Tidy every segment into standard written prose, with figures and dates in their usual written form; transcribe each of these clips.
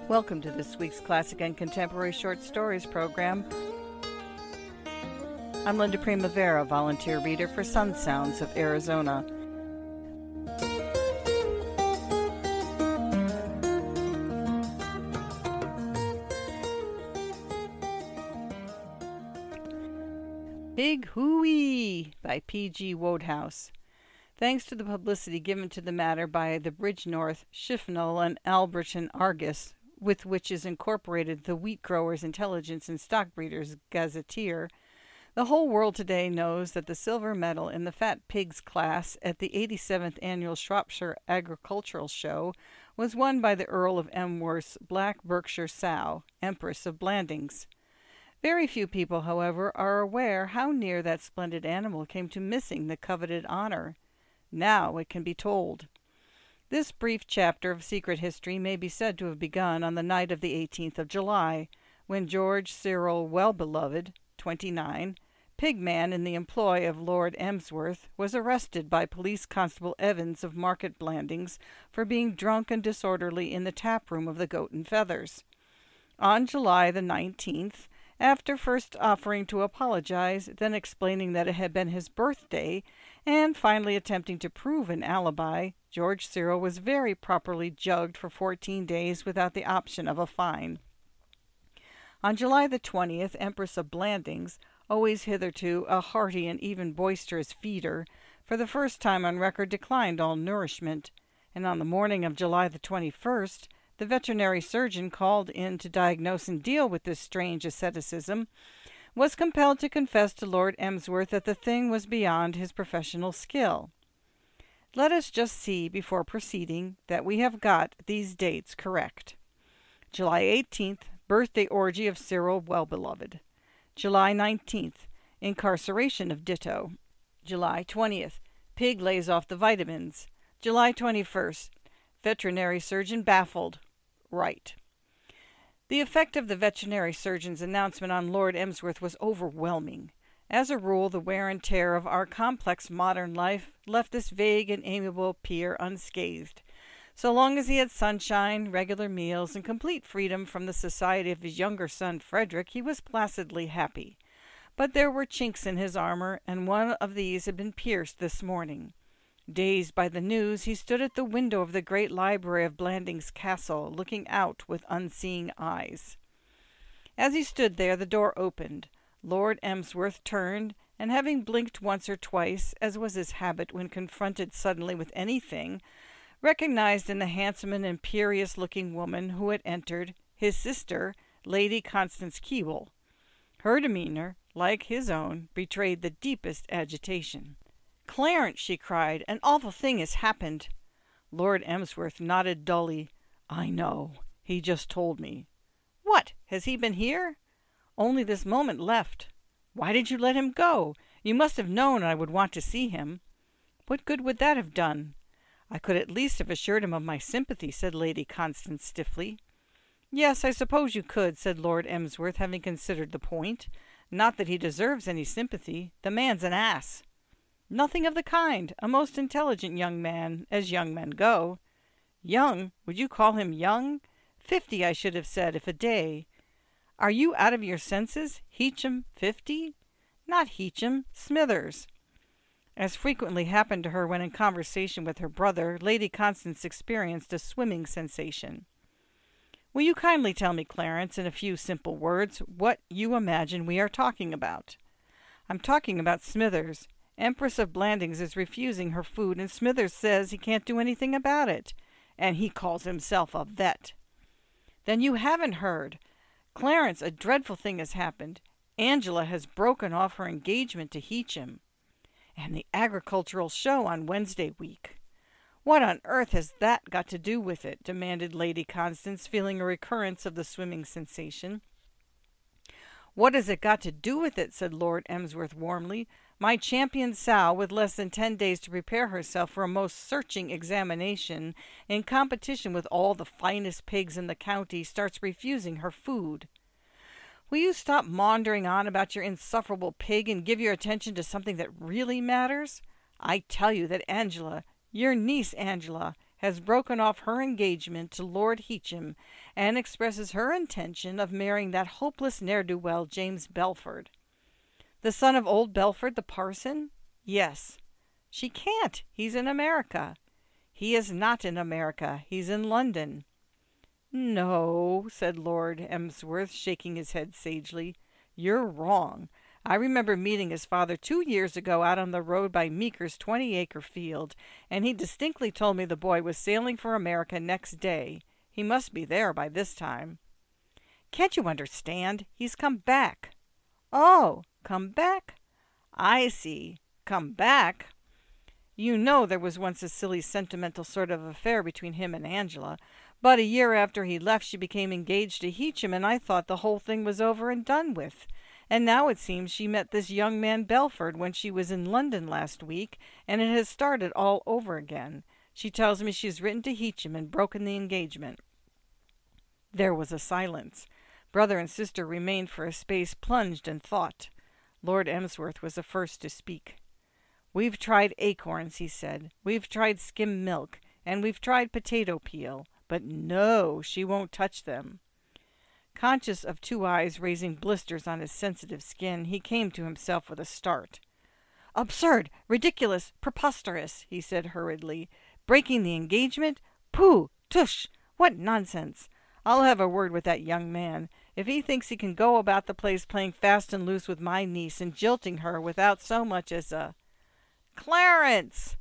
Welcome to this week's Classic and Contemporary Short Stories program. I'm Linda Primavera, volunteer reader for Sun Sounds of Arizona. Big Hooey by P.G. Wodehouse. Thanks to the publicity given to the matter by the Bridgnorth, Chifnall, and Alberton Argus, with which is incorporated the Wheat Growers' Intelligence and Stockbreeders' Gazetteer, the whole world today knows that the silver medal in the Fat Pigs class at the 87th Annual Shropshire Agricultural Show was won by the Earl of Emworth's Black Berkshire sow, Empress of Blandings. Very few people, however, are aware how near that splendid animal came to missing the coveted honor. Now it can be told. This brief chapter of secret history may be said to have begun on the night of the 18th of July, when George Cyril Wellbeloved, 29, pigman in the employ of Lord Emsworth, was arrested by Police Constable Evans of Market Blandings for being drunk and disorderly in the tap-room of the Goat and Feathers. On July the 19th, after first offering to apologize, then explaining that it had been his birthday, and finally attempting to prove an alibi, George Cyril was very properly jugged for 14 days without the option of a fine. On July the 20th, Empress of Blandings, always hitherto a hearty and even boisterous feeder, for the first time on record declined all nourishment, and on the morning of July the 21st, the veterinary surgeon called in to diagnose and deal with this strange asceticism was compelled to confess to Lord Emsworth that the thing was beyond his professional skill. Let us just see, before proceeding, that we have got these dates correct. July 18th, birthday orgy of Cyril Wellbeloved. July 19th, incarceration of Ditto. July 20th, pig lays off the vitamins. July 21st, veterinary surgeon baffled. Right. The effect of the veterinary surgeon's announcement on Lord Emsworth was overwhelming. As a rule, the wear and tear of our complex modern life left this vague and amiable peer unscathed. So long as he had sunshine, regular meals, and complete freedom from the society of his younger son Frederick, he was placidly happy. But there were chinks in his armor, and one of these had been pierced this morning. Dazed by the news, he stood at the window of the great library of Blandings Castle, looking out with unseeing eyes. As he stood there, the door opened. Lord Emsworth turned, and having blinked once or twice, as was his habit when confronted suddenly with anything, recognized in the handsome and imperious-looking woman who had entered his sister, Lady Constance Keble. Her demeanor, like his own, betrayed the deepest agitation. "Clarence," she cried, "an awful thing has happened." Lord Emsworth nodded dully. "I know. He just told me." "What? Has he been here?" "Only this moment left." "Why did you let him go? You must have known I would want to see him." "What good would that have done?" "I could at least have assured him of my sympathy," said Lady Constance stiffly. "Yes, I suppose you could," said Lord Emsworth, having considered the point. "Not that he deserves any sympathy. The man's an ass." "Nothing of the kind. A most intelligent young man, as young men go." "Young? Would you call him young? 50, I should have said, if a day." "Are you out of your senses? Heacham 50? "Not Heacham. Smithers." As frequently happened to her when in conversation with her brother, Lady Constance experienced a swimming sensation. "Will you kindly tell me, Clarence, in a few simple words, what you imagine we are talking about?" "I'm talking about Smithers. Empress of Blandings is refusing her food, and Smithers says he can't do anything about it. And he calls himself a vet." "Then you haven't heard. Clarence, a dreadful thing has happened. Angela has broken off her engagement to Heacham." "And the agricultural show on Wednesday week." "What on earth has that got to do with it?" demanded Lady Constance, feeling a recurrence of the swimming sensation. "What has it got to do with it?" said Lord Emsworth warmly. "My champion sow, with less than 10 days to prepare herself for a most searching examination, in competition with all the finest pigs in the county, starts refusing her food." "Will you stop maundering on about your insufferable pig and give your attention to something that really matters? I tell you that Angela, your niece Angela, has broken off her engagement to Lord Heacham and expresses her intention of marrying that hopeless ne'er-do-well James Belford. The son of old Belford the parson? Yes. She can't. He's in America. He is not in America. He's in London. No, said Lord Emsworth, shaking his head sagely. You're wrong. I remember meeting his father 2 years ago out on the road by Meeker's 20-acre field, and he distinctly told me the boy was sailing for America next day. He must be there by this time. Can't you understand? He's come back. Oh, come back? I see. Come back? You know there was once a silly sentimental sort of affair between him and Angela, but a year after he left she became engaged to Heacham, and I thought the whole thing was over and done with. And now it seems she met this young man Belford when she was in London last week, and it has started all over again. She tells me she's written to Heacham and broken the engagement. There was a silence. Brother and sister remained for a space plunged in thought. Lord Emsworth was the first to speak. We've tried acorns, he said. We've tried skim milk, and we've tried potato peel. But no, she won't touch them. Conscious of two eyes raising blisters on his sensitive skin, he came to himself with a start. Absurd! Ridiculous! Preposterous! He said hurriedly. Breaking the engagement? Pooh! Tush! What nonsense! I'll have a word with that young man. If he thinks he can go about the place playing fast and loose with my niece and jilting her without so much as a... Clarence!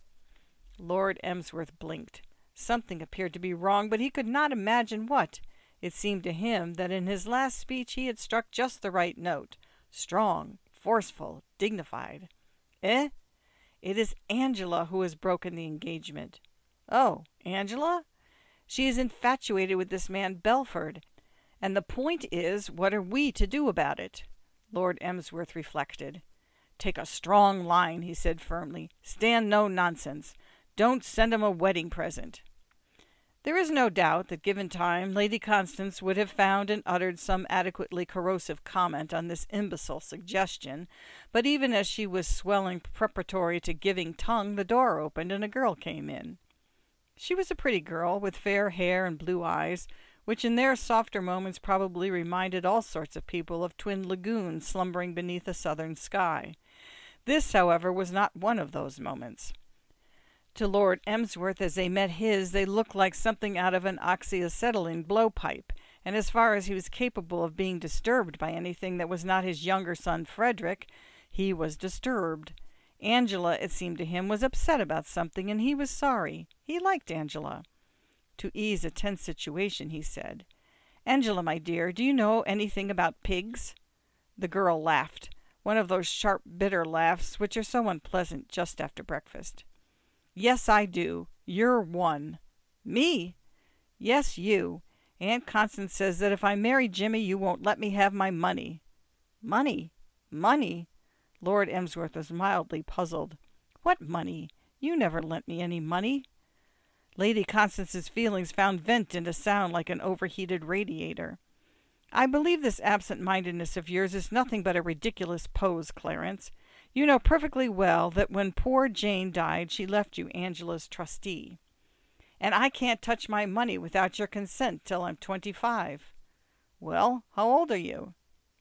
Lord Emsworth blinked. Something appeared to be wrong, but he could not imagine what. It seemed to him that in his last speech he had struck just the right note. Strong, forceful, dignified. Eh? It is Angela who has broken the engagement. Oh, Angela? She is infatuated with this man Belford. And the point is, what are we to do about it? Lord Emsworth reflected. Take a strong line, he said firmly. Stand no nonsense. Don't send him a wedding present. There is no doubt that, given time, Lady Constance would have found and uttered some adequately corrosive comment on this imbecile suggestion, but even as she was swelling preparatory to giving tongue, the door opened and a girl came in. She was a pretty girl, with fair hair and blue eyes, which in their softer moments probably reminded all sorts of people of twin lagoons slumbering beneath a southern sky. This, however, was not one of those moments. To Lord Emsworth, as they met his, they looked like something out of an oxyacetylene blowpipe, and as far as he was capable of being disturbed by anything that was not his younger son Frederick, he was disturbed. Angela, it seemed to him, was upset about something, and he was sorry. He liked Angela. To ease a tense situation, he said, Angela, my dear, do you know anything about pigs? The girl laughed, one of those sharp, bitter laughs which are so unpleasant just after breakfast. Yes, I do. You're one. Me? Yes, you. Aunt Constance says that if I marry Jimmy, you won't let me have my money. Money? Money? Lord Emsworth was mildly puzzled. What money? You never lent me any money. Lady Constance's feelings found vent in a sound like an overheated radiator. I believe this absent-mindedness of yours is nothing but a ridiculous pose, Clarence. You know perfectly well that when poor Jane died, she left you Angela's trustee. And I can't touch my money without your consent till I'm 25. Well, how old are you?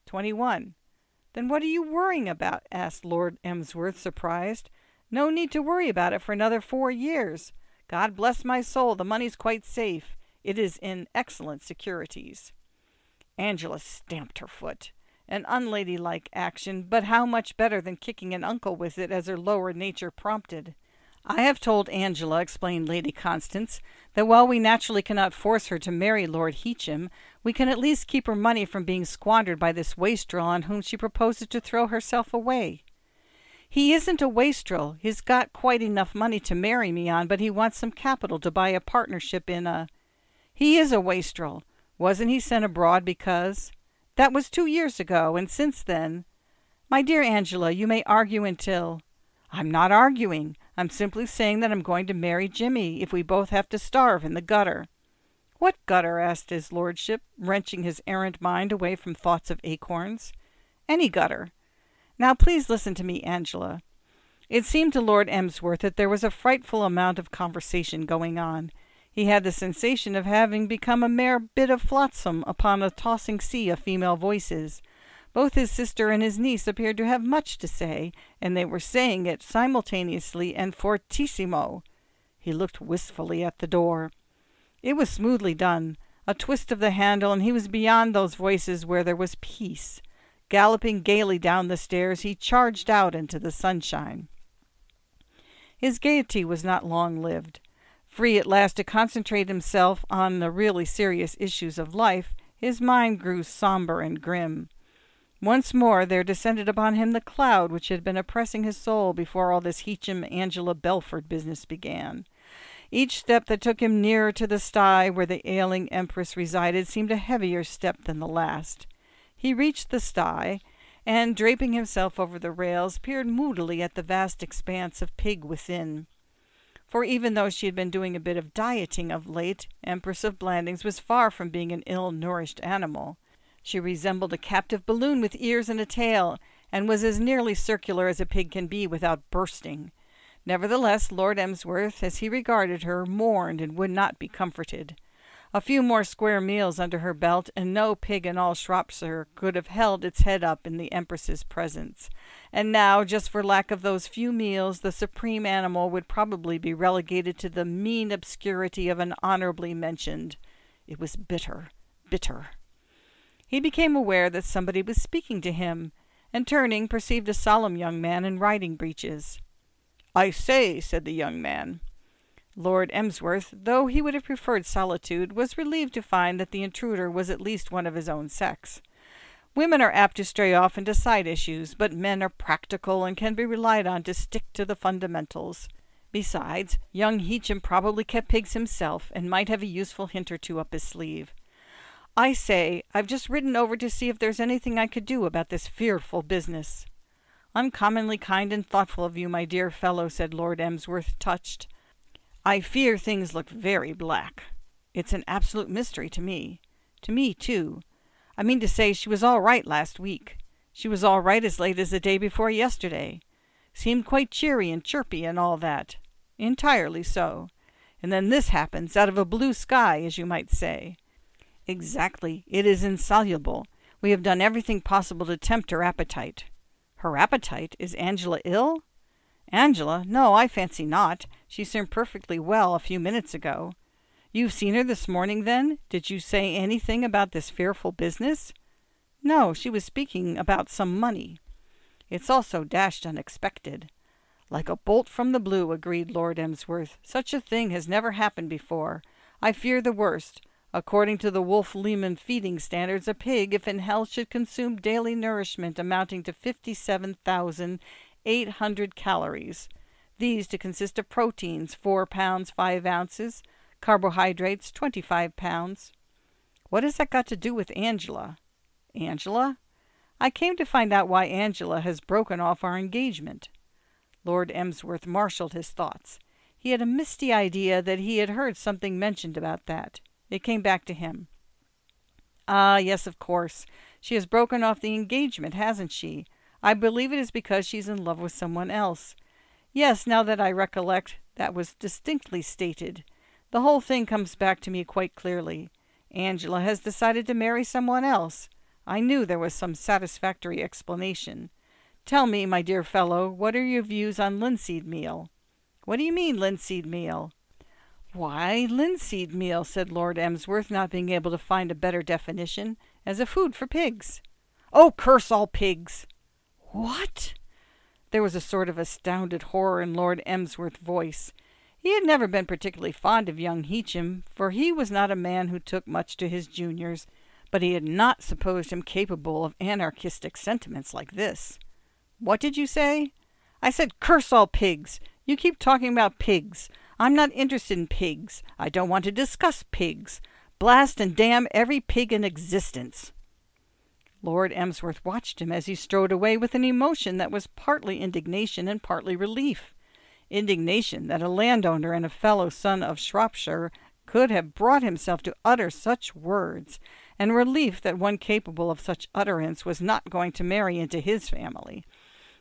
21. Then what are you worrying about? Asked Lord Emsworth, surprised. No need to worry about it for another 4 years. God bless my soul, the money's quite safe. It is in excellent securities. Angela stamped her foot. An unladylike action, but how much better than kicking an uncle with it as her lower nature prompted. I have told Angela, explained Lady Constance, that while we naturally cannot force her to marry Lord Heacham, we can at least keep her money from being squandered by this wastrel on whom she proposes to throw herself away. He isn't a wastrel. He's got quite enough money to marry me on, but he wants some capital to buy a partnership in a... He is a wastrel. Wasn't he sent abroad because... That was 2 years ago, and since then... My dear Angela, you may argue until... I'm not arguing. I'm simply saying that I'm going to marry Jimmy if we both have to starve in the gutter. What gutter? Asked his lordship, wrenching his errant mind away from thoughts of acorns. Any gutter. Now please listen to me, Angela. It seemed to Lord Emsworth that there was a frightful amount of conversation going on. He had the sensation of having become a mere bit of flotsam upon a tossing sea of female voices. Both his sister and his niece appeared to have much to say, and they were saying it simultaneously and fortissimo. He looked wistfully at the door. It was smoothly done. A twist of the handle, and he was beyond those voices where there was peace. Galloping gaily down the stairs, he charged out into the sunshine. His gaiety was not long-lived. Free at last to concentrate himself on the really serious issues of life, his mind grew somber and grim. Once more there descended upon him the cloud which had been oppressing his soul before all this Heacham-Angela Belford business began. Each step that took him nearer to the sty where the ailing empress resided seemed a heavier step than the last. He reached the sty, and, draping himself over the rails, peered moodily at the vast expanse of pig within. For even though she had been doing a bit of dieting of late, Empress of Blandings was far from being an ill-nourished animal. She resembled a captive balloon with ears and a tail, and was as nearly circular as a pig can be without bursting. Nevertheless, Lord Emsworth, as he regarded her, mourned and would not be comforted. A few more square meals under her belt, and no pig in all Shropshire could have held its head up in the Empress's presence. And now, just for lack of those few meals, the supreme animal would probably be relegated to the mean obscurity of an honorably mentioned. It was bitter, bitter. He became aware that somebody was speaking to him, and turning, perceived a solemn young man in riding breeches. "I say," said the young man. Lord Emsworth, though he would have preferred solitude, was relieved to find that the intruder was at least one of his own sex. Women are apt to stray off into side issues, but men are practical and can be relied on to stick to the fundamentals. Besides, young Heacham probably kept pigs himself, and might have a useful hint or two up his sleeve. "I say, I've just ridden over to see if there's anything I could do about this fearful business." "Uncommonly kind and thoughtful of you, my dear fellow," said Lord Emsworth, touched. "I fear things look very black. It's an absolute mystery to me. To me, too. I mean to say, she was all right last week. She was all right as late as the day before yesterday. Seemed quite cheery and chirpy and all that. Entirely so. And then this happens, out of a blue sky, as you might say. Exactly. It is insoluble. We have done everything possible to tempt her appetite." "Her appetite? Is Angela ill?" "Angela? No, I fancy not. She seemed perfectly well a few minutes ago." "You've seen her this morning, then? Did you say anything about this fearful business?" "No, she was speaking about some money." "It's all so dashed unexpected." "Like a bolt from the blue," agreed Lord Emsworth. "Such a thing has never happened before. I fear the worst. According to the Wolf-Lehman feeding standards, a pig, if in health, should consume daily nourishment amounting to 57,800 calories. These to consist of proteins, 4 pounds 5 ounces, carbohydrates, 25 pounds. What has that got to do with Angela?" "Angela? I came to find out why Angela has broken off our engagement." Lord Emsworth marshaled his thoughts. He had a misty idea that he had heard something mentioned about that. It came back to him. "Ah, yes, of course. She has broken off the engagement, hasn't she? I believe it is because she's in love with someone else. Yes, now that I recollect, that was distinctly stated. The whole thing comes back to me quite clearly. Angela has decided to marry someone else. I knew there was some satisfactory explanation. Tell me, my dear fellow, what are your views on linseed meal?" "What do you mean, linseed meal?" "Why, linseed meal," said Lord Emsworth, not being able to find a better definition, "as a food for pigs." "Oh, curse all pigs!" "What?" There was a sort of astounded horror in Lord Emsworth's voice. He had never been particularly fond of young Heacham, for he was not a man who took much to his juniors, but he had not supposed him capable of anarchistic sentiments like this. "What did you say?" "I said curse all pigs. You keep talking about pigs. I'm not interested in pigs. I don't want to discuss pigs. Blast and damn every pig in existence." Lord Emsworth watched him as he strode away with an emotion that was partly indignation and partly relief. Indignation that a landowner and a fellow son of Shropshire could have brought himself to utter such words, and relief that one capable of such utterance was not going to marry into his family.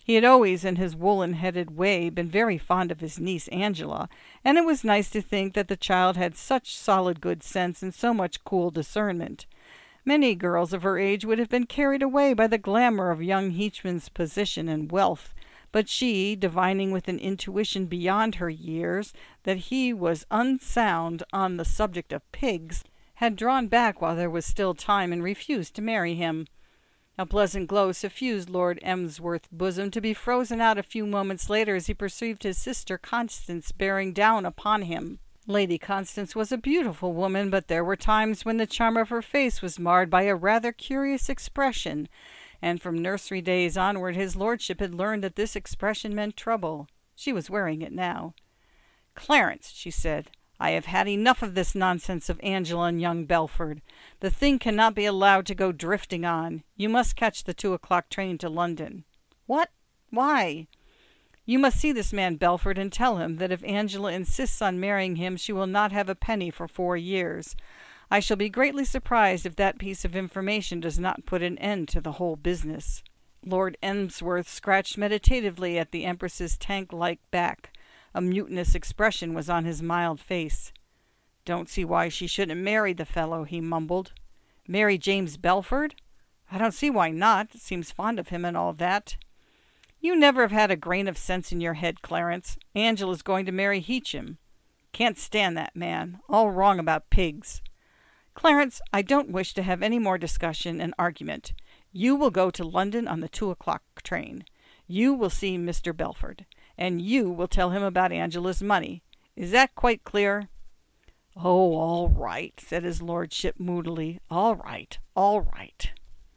He had always, in his woolen-headed way, been very fond of his niece Angela, and it was nice to think that the child had such solid good sense and so much cool discernment. Many girls of her age would have been carried away by the glamour of young Heachman's position and wealth, but she, divining with an intuition beyond her years that he was unsound on the subject of pigs, had drawn back while there was still time and refused to marry him. A pleasant glow suffused Lord Emsworth's bosom, to be frozen out a few moments later as he perceived his sister Constance bearing down upon him. Lady Constance was a beautiful woman, but there were times when the charm of her face was marred by a rather curious expression, and from nursery days onward his lordship had learned that this expression meant trouble. She was wearing it now. "Clarence," she said, "I have had enough of this nonsense of Angela and young Belford. The thing cannot be allowed to go drifting on. You must catch the 2 o'clock train to London." "What? Why?" "You must see this man Belford and tell him that if Angela insists on marrying him she will not have a penny for 4 years. I shall be greatly surprised if that piece of information does not put an end to the whole business." Lord Emsworth scratched meditatively at the Empress's tank-like back. A mutinous expression was on his mild face. "Don't see why she shouldn't marry the fellow," he mumbled. "Marry James Belford? I don't see why not. Seems fond of him and all that." "You never have had a grain of sense in your head, Clarence. Angela's going to marry Heacham. Can't stand that man. All wrong about pigs." "Clarence, I don't wish to have any more discussion and argument. You will go to London on the 2 o'clock train. You will see Mr. Belford, and you will tell him about Angela's money. Is that quite clear?" "Oh, all right," said his lordship moodily. "All right, all right."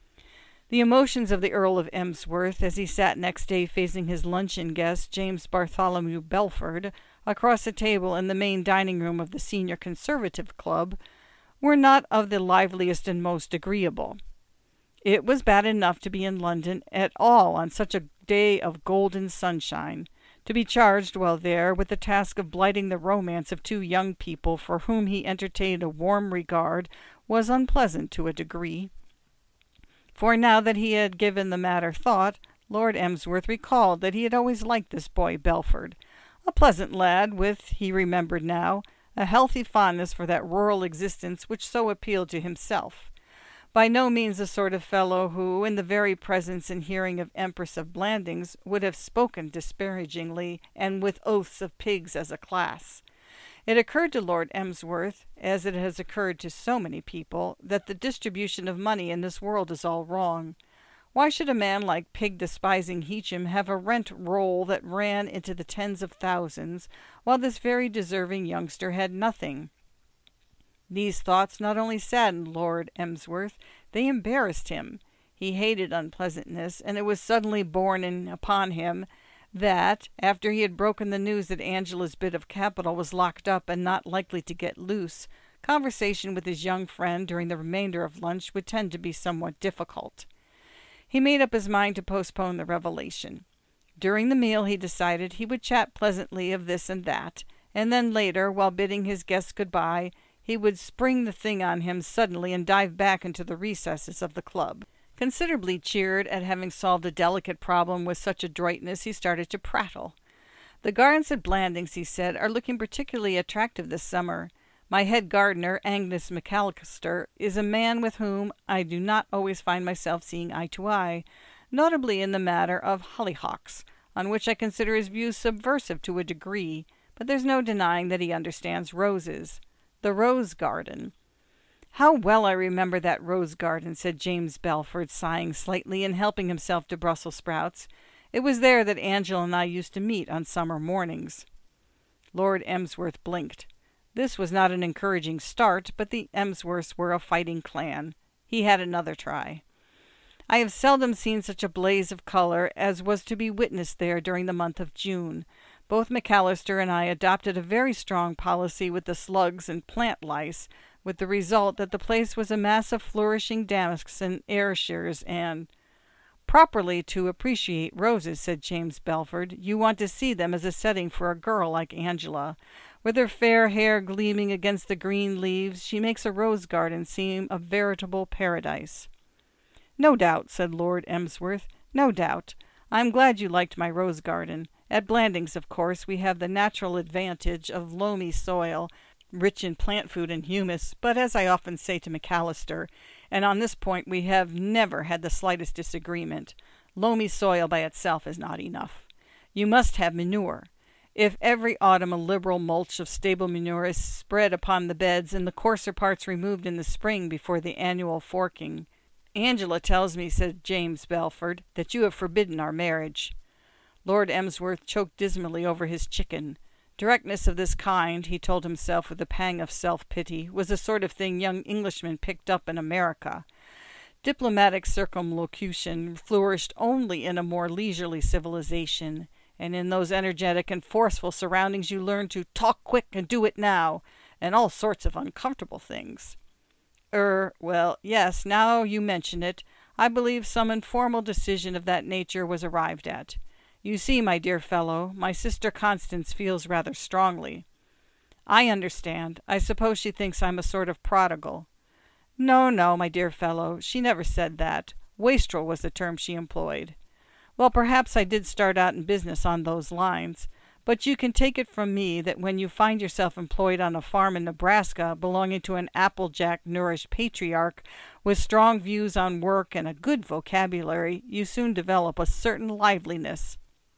The emotions of the Earl of Emsworth, as he sat next day facing his luncheon guest, James Bartholomew Belford, across the table in the main dining room of the Senior Conservative Club, were not of the liveliest and most agreeable. It was bad enough to be in London at all on such a day of golden sunshine. To be charged while there with the task of blighting the romance of 2 young people for whom he entertained a warm regard was unpleasant to a degree. For now that he had given the matter thought, Lord Emsworth recalled that he had always liked this boy Belford. A pleasant lad with, he remembered now, a healthy fondness for that rural existence which so appealed to himself. By no means the sort of fellow who, in the very presence and hearing of Empress of Blandings, would have spoken disparagingly and with oaths of pigs as a class. It occurred to Lord Emsworth, as it has occurred to so many people, that the distribution of money in this world is all wrong. Why should a man like pig-despising Heacham have a rent roll that ran into the tens of thousands, while this very deserving youngster had nothing? These thoughts not only saddened Lord Emsworth, they embarrassed him. He hated unpleasantness, and it was suddenly borne in upon him that, after he had broken the news that Angela's bit of capital was locked up and not likely to get loose, conversation with his young friend during the remainder of lunch would tend to be somewhat difficult. He made up his mind to postpone the revelation. During the meal he decided he would chat pleasantly of this and that, and then later, while bidding his guests good-bye, he would spring the thing on him suddenly and dive back into the recesses of the club. Considerably cheered at having solved a delicate problem with such adroitness, he started to prattle. "The gardens at Blandings," he said, "are looking particularly attractive this summer. My head gardener, Agnes McAllister, is a man with whom I do not always find myself seeing eye to eye, notably in the matter of hollyhocks, on which I consider his views subversive to a degree, but there's no denying that he understands roses. The rose garden." "How well I remember that rose garden," said James Belford, sighing slightly and helping himself to Brussels sprouts. "It was there that Angela and I used to meet on summer mornings." Lord Emsworth blinked. This was not an encouraging start, but the Emsworths were a fighting clan. He had another try. "I have seldom seen such a blaze of color as was to be witnessed there during the month of June. Both McAllister and I adopted a very strong policy with the slugs and plant lice, with the result that the place was a mass of flourishing damasks and ayrshires and—" "Properly to appreciate roses," said James Belford, "you want to see them as a setting for a girl like Angela. With her fair hair gleaming against the green leaves, she makes a rose garden seem a veritable paradise." "No doubt," said Lord Emsworth, "no doubt. I'm glad you liked my rose garden. At Blandings, of course, we have the natural advantage of loamy soil, rich in plant food and humus, but as I often say to McAllister, and on this point we have never had the slightest disagreement, loamy soil by itself is not enough. You must have manure. If every autumn a liberal mulch of stable manure is spread upon the beds and the coarser parts removed in the spring before the annual forking. Angela tells me, said James Belford, that you have forbidden our marriage. Lord Emsworth choked dismally over his chicken. Directness of this kind, he told himself with a pang of self-pity, was the sort of thing young Englishmen picked up in America. Diplomatic circumlocution flourished only in a more leisurely civilization, and in those energetic and forceful surroundings you learn to talk quick and do it now, and all sorts of uncomfortable things. Well, yes, now you mention it, I believe some informal decision of that nature was arrived at. You see, my dear fellow, my sister Constance feels rather strongly. I understand. I suppose she thinks I'm a sort of prodigal. No, my dear fellow, she never said that. Wastrel was the term she employed. Well, perhaps I did start out in business on those lines, but you can take it from me that when you find yourself employed on a farm in Nebraska belonging to an applejack-nourished patriarch with strong views on work and a good vocabulary, you soon develop a certain liveliness.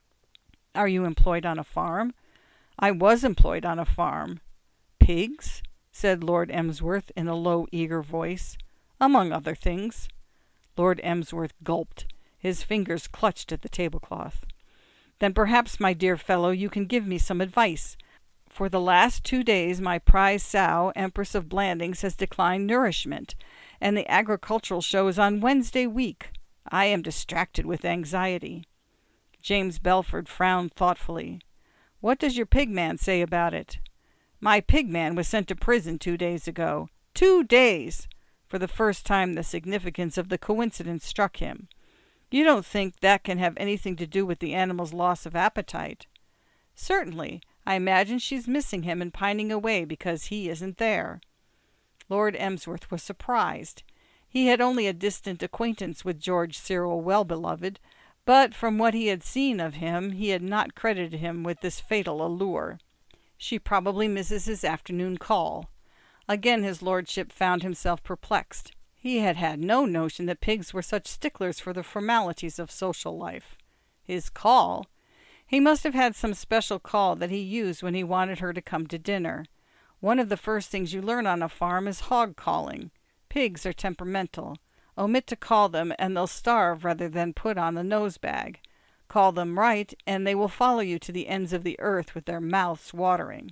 Are you employed on a farm? I was employed on a farm. Pigs? Said Lord Emsworth in a low, eager voice. Among other things. Lord Emsworth gulped. His fingers clutched at the tablecloth. Then perhaps, my dear fellow, you can give me some advice. For the last 2 days my prize sow, Empress of Blandings, has declined nourishment, and the agricultural show is on Wednesday week. I am distracted with anxiety. James Belford frowned thoughtfully. What does your pigman say about it? My pigman was sent to prison 2 days ago. 2 days! For the first time the significance of the coincidence struck him. You don't think that can have anything to do with the animal's loss of appetite? Certainly. I imagine she's missing him and pining away because he isn't there. Lord Emsworth was surprised. He had only a distant acquaintance with George Cyril Wellbeloved, but from what he had seen of him, he had not credited him with this fatal allure. She probably misses his afternoon call. Again his lordship found himself perplexed. He had had no notion that pigs were such sticklers for the formalities of social life. His call? He must have had some special call that he used when he wanted her to come to dinner. One of the first things you learn on a farm is hog calling. Pigs are temperamental. Omit to call them, and they'll starve rather than put on the nose-bag. Call them right, and they will follow you to the ends of the earth with their mouths watering.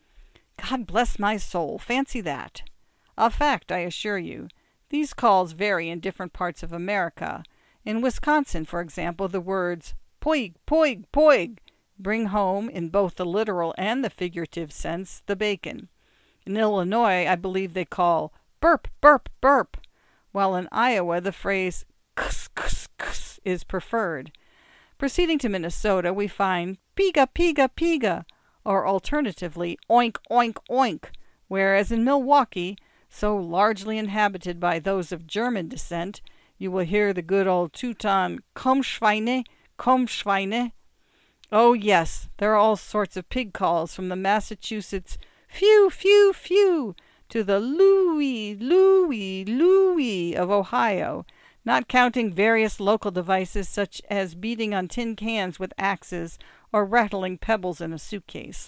God bless my soul, fancy that! A fact, I assure you. These calls vary in different parts of America. In Wisconsin, for example, the words poig, poig, poig bring home, in both the literal and the figurative sense, the bacon. In Illinois, I believe they call burp, burp, burp, while in Iowa the phrase kuss, kuss, kuss is preferred. Proceeding to Minnesota, we find piga, piga, piga, or alternatively oink, oink, oink, whereas in Milwaukee, so largely inhabited by those of German descent, you will hear the good old Teuton komm Schweine, komm Schweine. Oh yes, there are all sorts of pig calls, from the Massachusetts phew, phew, phew, to the Louie, Louie, Louie of Ohio, not counting various local devices such as beating on tin cans with axes or rattling pebbles in a suitcase.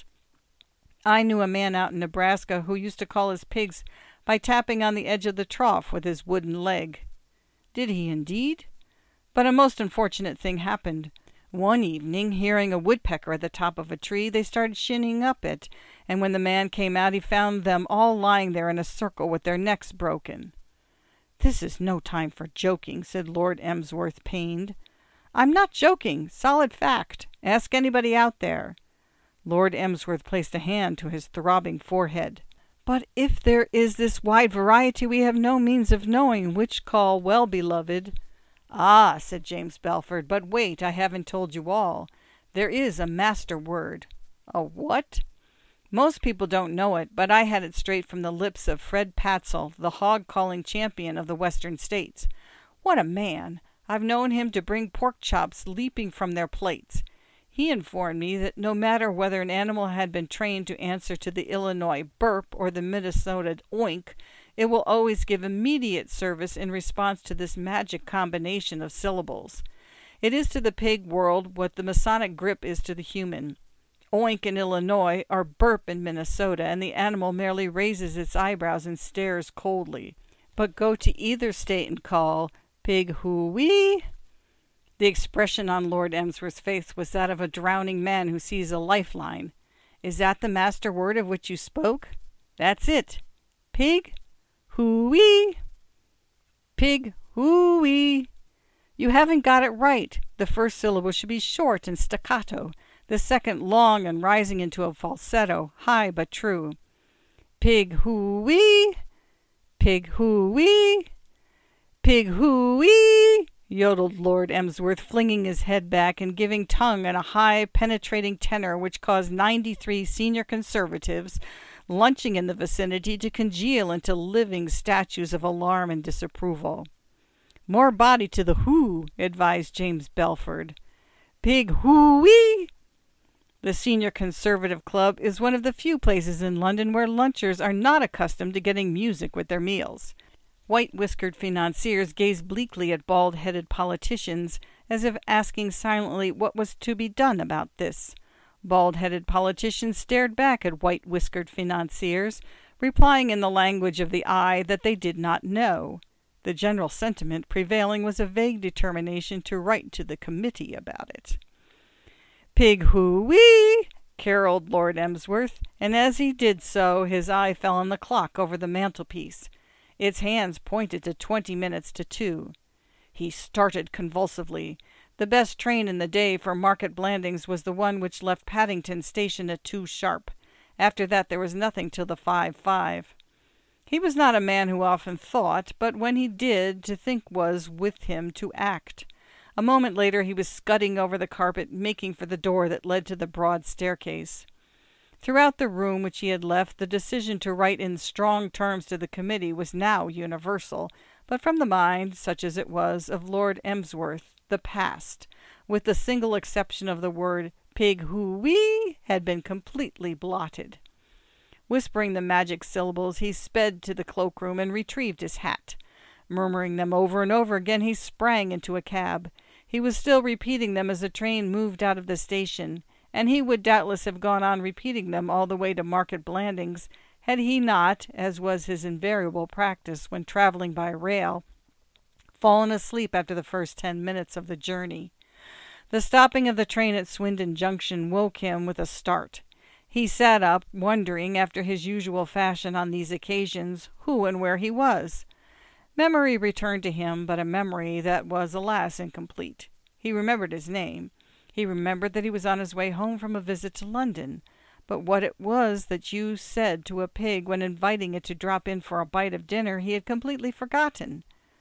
I knew a man out in Nebraska who used to call his pigs by tapping on the edge of the trough with his wooden leg. Did he indeed? But a most unfortunate thing happened. One evening, hearing a woodpecker at the top of a tree, they started shinning up it, and when the man came out he found them all lying there in a circle with their necks broken. This is no time for joking, said Lord Emsworth, pained. I'm not joking. Solid fact. Ask anybody out there. Lord Emsworth placed a hand to his throbbing forehead. But if there is this wide variety, we have no means of knowing which call Well-Beloved. Ah, said James Belford, but wait, I haven't told you all. There is a master word. A what? Most people don't know it, but I had it straight from the lips of Fred Patzel, the hog-calling champion of the Western States. What a man! I've known him to bring pork chops leaping from their plates. He informed me that no matter whether an animal had been trained to answer to the Illinois burp or the Minnesota oink, it will always give immediate service in response to this magic combination of syllables. It is to the pig world what the Masonic grip is to the human. Oink in Illinois or burp in Minnesota, and the animal merely raises its eyebrows and stares coldly. But go to either state and call, "Pig hoo-wee!" The expression on Lord Emsworth's face was that of a drowning man who sees a lifeline. "Is that the master word of which you spoke?" "That's it. Pig hoo-wee! Pig hoo-wee! You haven't got it right. The first syllable should be short and staccato, the second long and rising into a falsetto, high but true. Pig hoo-wee! Pig hoo-wee! Pig hoo-wee!" yodeled Lord Emsworth, flinging his head back and giving tongue in a high, penetrating tenor which caused 93 senior conservatives lunching in the vicinity to congeal into living statues of alarm and disapproval. "More body to the who," advised James Belford. "Pig hoo-wee!" The Senior Conservative Club is one of the few places in London where lunchers are not accustomed to getting music with their meals. White-whiskered financiers gazed bleakly at bald-headed politicians, as if asking silently what was to be done about this. Bald-headed politicians stared back at white-whiskered financiers, replying in the language of the eye that they did not know. The general sentiment prevailing was a vague determination to write to the committee about it. "Pig hoo-wee!" caroled Lord Emsworth, and as he did so his eye fell on the clock over the mantelpiece. Its hands pointed to 20 minutes to 2. He started convulsively. The best train in the day for Market Blandings was the one which left Paddington Station at 2 sharp. After that there was nothing till the 5:05. He was not a man who often thought, but when he did, to think was with him to act. A moment later he was scudding over the carpet, making for the door that led to the broad staircase. Throughout the room which he had left, the decision to write in strong terms to the committee was now universal, but from the mind, such as it was, of Lord Emsworth, the past, with the single exception of the word "pig hoo-wee," had been completely blotted. Whispering the magic syllables, he sped to the cloakroom and retrieved his hat. Murmuring them over and over again, he sprang into a cab. He was still repeating them as the train moved out of the station, and he would doubtless have gone on repeating them all the way to Market Blandings, had he not, as was his invariable practice when traveling by rail, fallen asleep after the first 10 minutes of the journey. The stopping of the train at Swindon Junction woke him with a start. He sat up, wondering, after his usual fashion on these occasions, who and where he was. Memory returned to him, but a memory that was, alas, incomplete. He remembered his name. He remembered that he was on his way home from a visit to London. But what it was that you said to a pig when inviting it to drop in for a bite of dinner he had completely forgotten.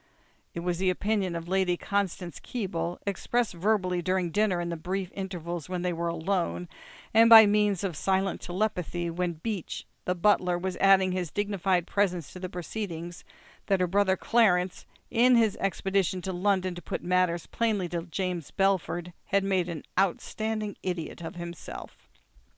It was the opinion of Lady Constance Keble, expressed verbally during dinner in the brief intervals when they were alone, and by means of silent telepathy when Beach, the butler, was adding his dignified presence to the proceedings, that her brother Clarence, in his expedition to London to put matters plainly to James Belford, had made an outstanding idiot of himself.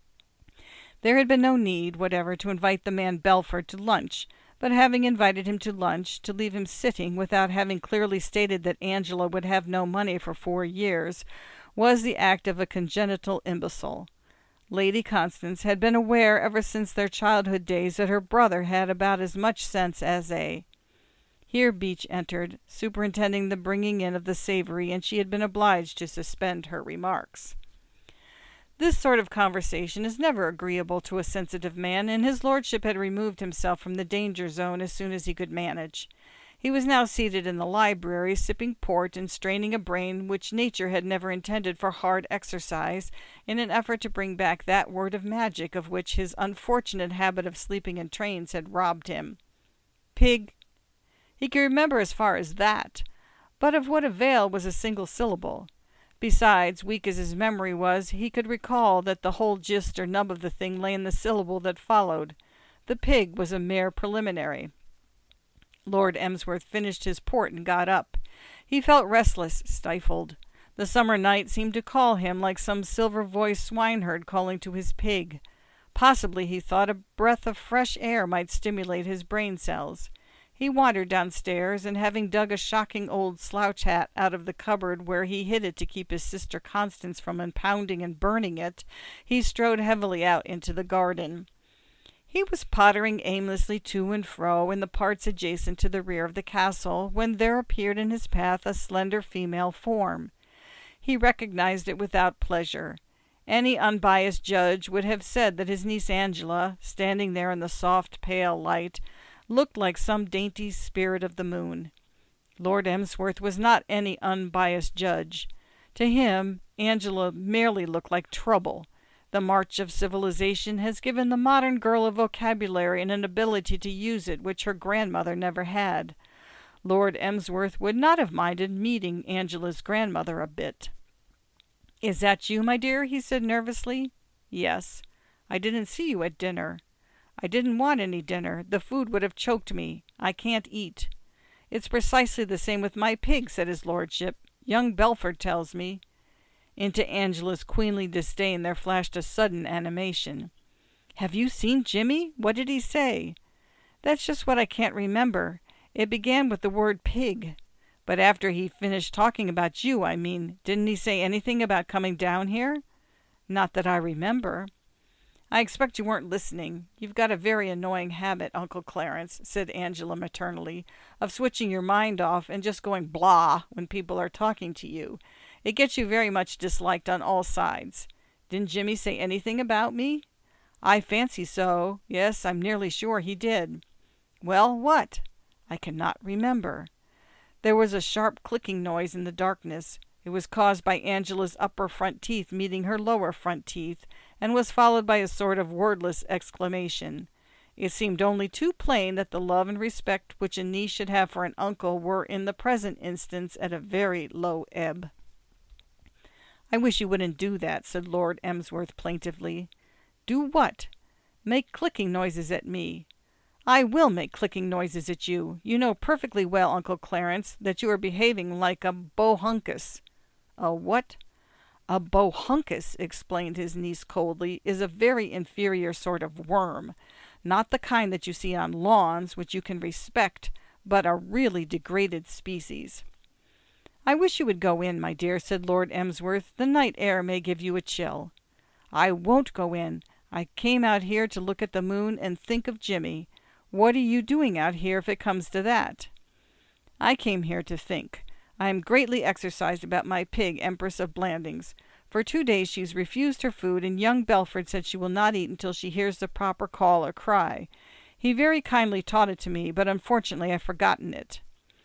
There had been no need whatever to invite the man Belford to lunch, but having invited him to lunch, to leave him sitting without having clearly stated that Angela would have no money for 4 years, was the act of a congenital imbecile. Lady Constance had been aware ever since their childhood days that her brother had about as much sense as a... Here Beach entered, superintending the bringing in of the savory, and she had been obliged to suspend her remarks. This sort of conversation is never agreeable to a sensitive man, and his lordship had removed himself from the danger zone as soon as he could manage. He was now seated in the library, sipping port and straining a brain which nature had never intended for hard exercise, in an effort to bring back that word of magic of which his unfortunate habit of sleeping in trains had robbed him. Pig. He could remember as far as that, but of what avail was a single syllable? Besides, weak as his memory was, he could recall that the whole gist or nub of the thing lay in the syllable that followed. The pig was a mere preliminary. Lord Emsworth finished his port and got up. He felt restless, stifled. The summer night seemed to call him like some silver-voiced swineherd calling to his pig. Possibly, he thought, a breath of fresh air might stimulate his brain cells. He wandered downstairs, and having dug a shocking old slouch hat out of the cupboard where he hid it to keep his sister Constance from impounding and burning it, he strode heavily out into the garden. He was pottering aimlessly to and fro in the parts adjacent to the rear of the castle, when there appeared in his path a slender female form. He recognized it without pleasure. Any unbiased judge would have said that his niece Angela, standing there in the soft, pale light, looked like some dainty spirit of the moon. Lord Emsworth was not any unbiased judge. To him, Angela merely looked like trouble. The march of civilization has given the modern girl a vocabulary and an ability to use it which her grandmother never had. Lord Emsworth would not have minded meeting Angela's grandmother a bit. "Is that you, my dear?" he said nervously. "Yes. I didn't see you at dinner." "I didn't want any dinner. The food would have choked me. I can't eat." "It's precisely the same with my pig," said his lordship. "Young Belford tells me." Into Angela's queenly disdain there flashed a sudden animation. "Have you seen Jimmy? What did he say?" "That's just what I can't remember. It began with the word pig. But after he finished talking about you, I mean, didn't he say anything about coming down here?" "Not that I remember." "I expect you weren't listening. You've got a very annoying habit, Uncle Clarence," said Angela maternally, "of switching your mind off and just going blah when people are talking to you. It gets you very much disliked on all sides. Didn't Jimmy say anything about me?" "I fancy so. Yes, I'm nearly sure he did." "Well, what?" "I cannot remember." There was a sharp clicking noise in the darkness. It was caused by Angela's upper front teeth meeting her lower front teeth, and was followed by a sort of wordless exclamation. It seemed only too plain that the love and respect which a niece should have for an uncle were in the present instance at a very low ebb. "I wish you wouldn't do that," said Lord Emsworth plaintively. "Do what?" "Make clicking noises at me." "I will make clicking noises at you. You know perfectly well, Uncle Clarence, that you are behaving like a bohunkus." "A what?" "A bohunkus," explained his niece coldly, "is a very inferior sort of worm. Not the kind that you see on lawns, which you can respect, but a really degraded species." "I wish you would go in, my dear," said Lord Emsworth. "The night air may give you a chill." "I won't go in. I came out here to look at the moon and think of Jimmy. What are you doing out here if it comes to that?" "I came here to think. I am greatly exercised about my pig, Empress of Blandings. For 2 days she's refused her food, and young Belford said she will not eat until she hears the proper call or cry. He very kindly taught it to me, but unfortunately I've forgotten it."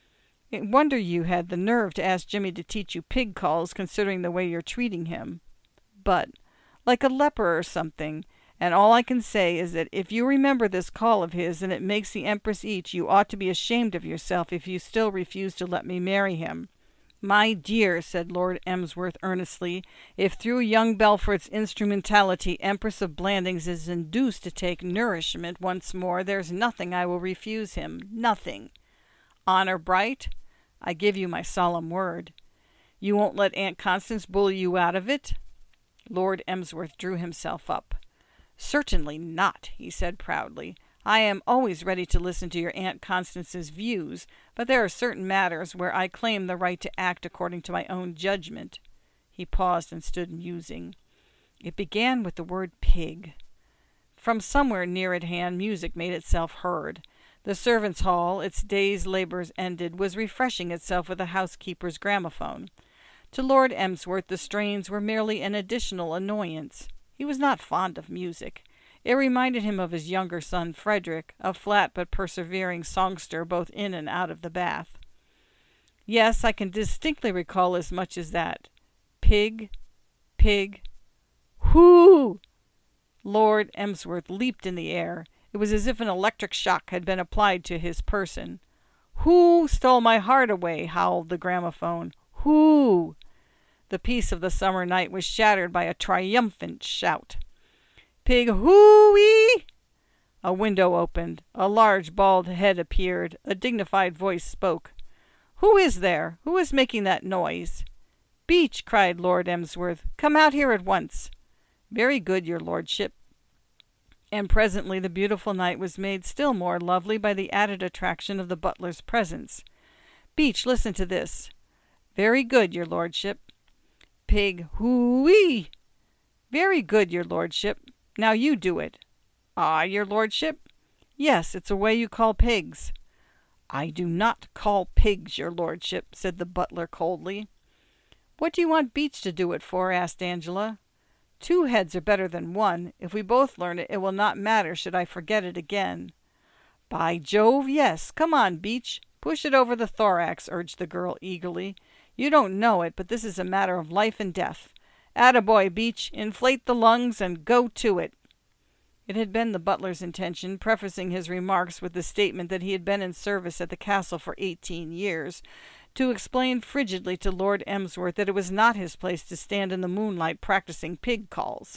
"I wonder you had the nerve to ask Jimmy to teach you pig calls, considering the way you're treating him." "But, like a leper or something. And all I can say is that if you remember this call of his and it makes the Empress eat, you ought to be ashamed of yourself if you still refuse to let me marry him." "My dear," said Lord Emsworth earnestly, "if through young Belford's instrumentality Empress of Blandings is induced to take nourishment once more, there's nothing I will refuse him. Nothing." "Honor bright?" "I give you my solemn word." "You won't let Aunt Constance bully you out of it?" Lord Emsworth drew himself up. "Certainly not," he said proudly. "I am always ready to listen to your Aunt Constance's views, but there are certain matters where I claim the right to act according to my own judgment." He paused and stood musing. It began with the word pig. From somewhere near at hand music made itself heard. The servants' hall, its day's labors ended, was refreshing itself with a housekeeper's gramophone. To Lord Emsworth the strains were merely an additional annoyance. He was not fond of music. It reminded him of his younger son Frederick, a flat but persevering songster both in and out of the bath. "Yes, I can distinctly recall as much as that. Pig, pig, whoo!" Lord Emsworth leaped in the air. It was as if an electric shock had been applied to his person. "Who stole my heart away?" howled the gramophone. "Who?" The peace of the summer night was shattered by a triumphant shout. "Pig hoo-wee!" A window opened. A large bald head appeared. A dignified voice spoke. Who is there? Who is making that noise?" "Beach!" cried Lord Emsworth. "Come out here at once." "Very good, your lordship." And presently the beautiful night was made still more lovely by the added attraction of the butler's presence. "Beach, listen to this." "Very good, your lordship." "Pig, hoo-wee." "Very good, your lordship. Now you do it." "Ah, your lordship?" "Yes, it's a way you call pigs." "I do not call pigs, your lordship," said the butler coldly. "What do you want Beach to do it for?" asked Angela. "Two heads are better than one. If we both learn it, it will not matter should I forget it again." "By Jove, yes. Come on, Beach. Push it over the thorax," urged the girl eagerly. "You don't know it, but this is a matter of life and death. Attaboy, Beach. Inflate the lungs and go to it." It had been the butler's intention, prefacing his remarks with the statement that he had been in service at the castle for 18 years, to explain frigidly to Lord Emsworth that it was not his place to stand in the moonlight practicing pig calls.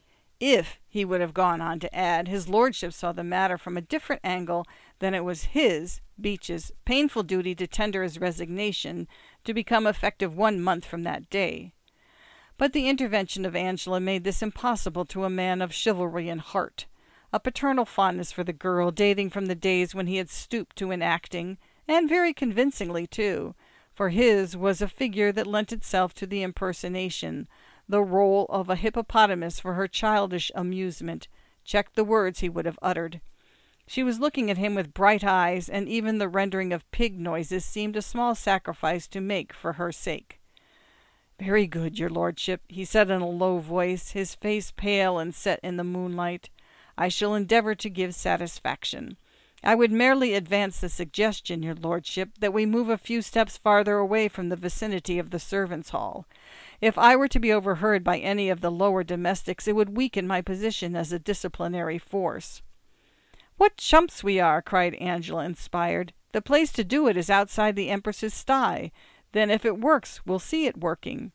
If, he would have gone on to add, his lordship saw the matter from a different angle, then it was his, Beach's, painful duty to tender his resignation, to become effective 1 month from that day. But the intervention of Angela made this impossible to a man of chivalry and heart. A paternal fondness for the girl, dating from the days when he had stooped to enacting, and very convincingly too, for his was a figure that lent itself to the impersonation, the role of a hippopotamus for her childish amusement, checked the words he would have uttered. She was looking at him with bright eyes, and even the rendering of pig noises seemed a small sacrifice to make for her sake. "Very good, your lordship," he said in a low voice, his face pale and set in the moonlight. "I shall endeavor to give satisfaction. I would merely advance the suggestion, your lordship, that we move a few steps farther away from the vicinity of the servants' hall. If I were to be overheard by any of the lower domestics, it would weaken my position as a disciplinary force." "What chumps we are!" cried Angela, inspired. "The place to do it is outside the Empress's sty. Then if it works, we'll see it working."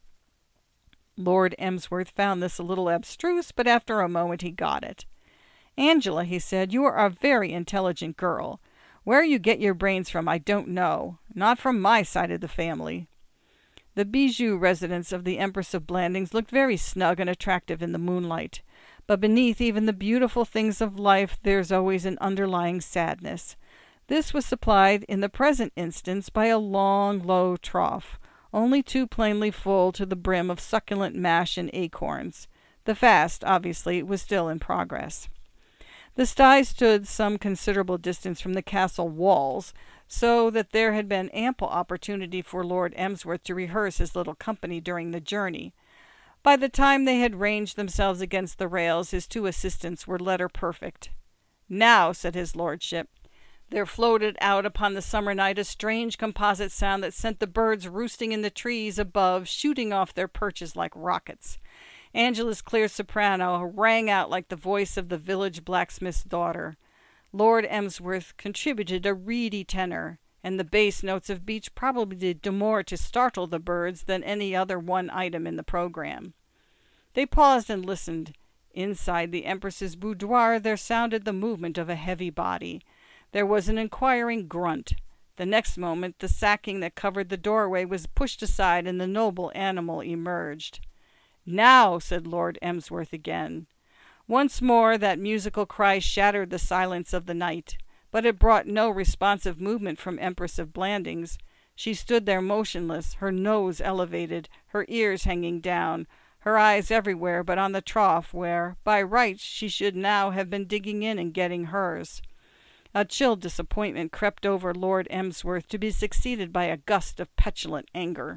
Lord Emsworth found this a little abstruse, but after a moment he got it. "Angela," he said, "you are a very intelligent girl. Where you get your brains from, I don't know. Not from my side of the family." The bijou residence of the Empress of Blandings looked very snug and attractive in the moonlight. But beneath even the beautiful things of life there's always an underlying sadness. This was supplied in the present instance by a long, low trough, only too plainly full to the brim of succulent mash and acorns. The fast, obviously, was still in progress. The sty stood some considerable distance from the castle walls, so that there had been ample opportunity for Lord Emsworth to rehearse his little company during the journey. By the time they had ranged themselves against the rails, his two assistants were letter perfect. "Now," said his lordship. There floated out upon the summer night a strange composite sound that sent the birds roosting in the trees above shooting off their perches like rockets. Angela's clear soprano rang out like the voice of the village blacksmith's daughter. Lord Emsworth contributed a reedy tenor, and the bass notes of Beach probably did more to startle the birds than any other one item in the program. They paused and listened. Inside the Empress's boudoir there sounded the movement of a heavy body. There was an inquiring grunt. The next moment the sacking that covered the doorway was pushed aside and the noble animal emerged. "Now," said Lord Emsworth again. Once more that musical cry shattered the silence of the night, but it brought no responsive movement from Empress of Blandings. She stood there motionless, her nose elevated, her ears hanging down, her eyes everywhere but on the trough where, by rights, she should now have been digging in and getting hers. A chill disappointment crept over Lord Emsworth, to be succeeded by a gust of petulant anger.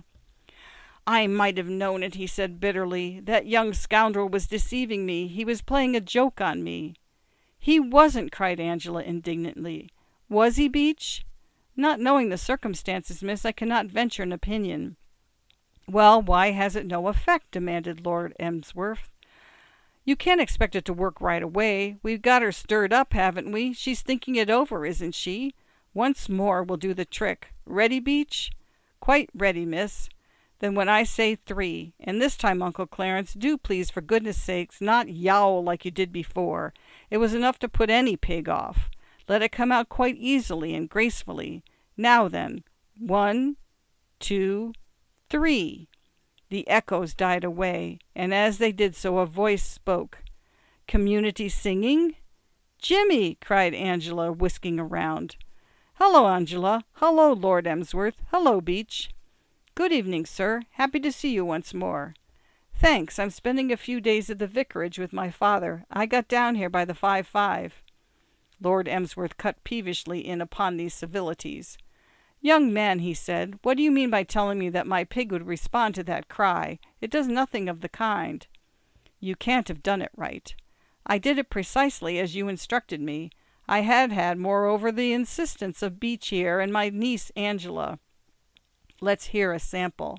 "I might have known it," he said bitterly. "That young scoundrel was deceiving me. He was playing a joke on me." "He wasn't," cried Angela indignantly. "Was he, Beach?" "Not knowing the circumstances, miss, I cannot venture an opinion." "Well, why has it no effect?" demanded Lord Emsworth. "You can't expect it to work right away. We've got her stirred up, haven't we? She's thinking it over, isn't she? Once more will do the trick. Ready, Beach?" "Quite ready, miss." "Then when I say 3, and this time, Uncle Clarence, do please, for goodness sakes, not yowl like you did before. It was enough to put any pig off. Let it come out quite easily and gracefully. Now then, 1, 2, 3. The echoes died away, and as they did so, a voice spoke. Community singing? Jimmy! Cried Angela, whisking around. Hello, Angela. Hello, Lord Emsworth. Hello, Beach. Good evening, sir. Happy to see you once more. Thanks. I'm spending a few days at the vicarage with my father. I got down here by the 5:5. Lord Emsworth cut peevishly in upon these civilities. Young man, he said, what do you mean by telling me that my pig would respond to that cry? It does nothing of the kind. You can't have done it right. I did it precisely as you instructed me. I had, moreover, the insistence of Beach here and my niece Angela. Let's hear a sample.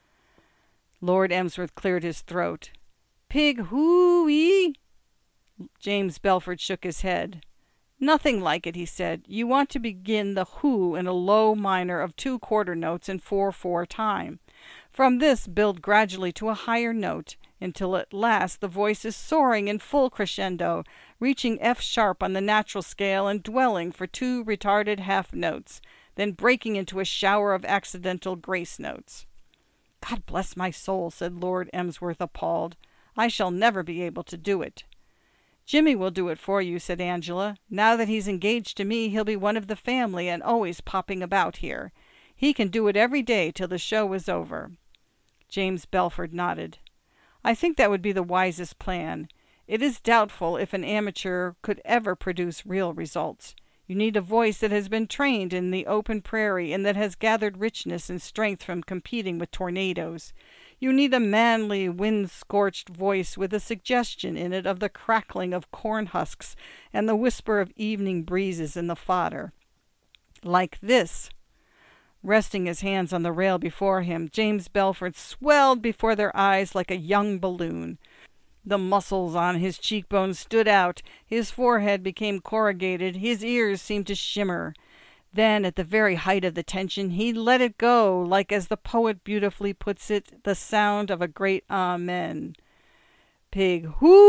Lord Emsworth cleared his throat. Pig hoo-ee? James Belford shook his head. Nothing like it, he said. You want to begin the who in a low minor of 2 quarter notes in 4/4 time. From this build gradually to a higher note, until at last the voice is soaring in full crescendo, reaching F sharp on the natural scale and dwelling for 2 retarded half notes, then breaking into a shower of accidental grace notes. God bless my soul, said Lord Emsworth, appalled. I shall never be able to do it. Jimmy will do it for you, said Angela. Now that he's engaged to me, he'll be one of the family and always popping about here. He can do it every day till the show is over. James Belford nodded. I think that would be the wisest plan. It is doubtful if an amateur could ever produce real results. You need a voice that has been trained in the open prairie and that has gathered richness and strength from competing with tornadoes. You need a manly, wind-scorched voice with a suggestion in it of the crackling of corn husks and the whisper of evening breezes in the fodder. Like this. Resting his hands on the rail before him, James Belford swelled before their eyes like a young balloon. The muscles on his cheekbones stood out, his forehead became corrugated, his ears seemed to shimmer. Then, at the very height of the tension, he let it go, like, as the poet beautifully puts it, the sound of a great amen. Pig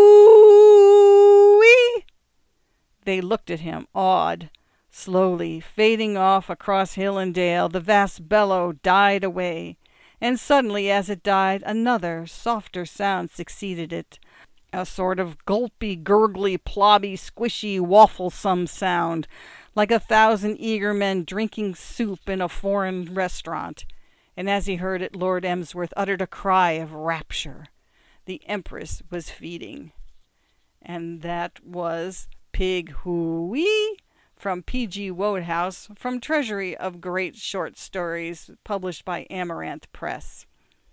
hoo-ee! They looked at him, awed. Slowly, fading off across hill and dale, the vast bellow died away. And suddenly, as it died, another, softer sound succeeded it. A sort of gulpy, gurgly, plobby, squishy, wafflesome sound, like 1,000 eager men drinking soup in a foreign restaurant. And as he heard it, Lord Emsworth uttered a cry of rapture. The Empress was feeding. And that was Pig Hoo-ee from P.G. Wodehouse, from Treasury of Great Short Stories, published by Amaranth Press.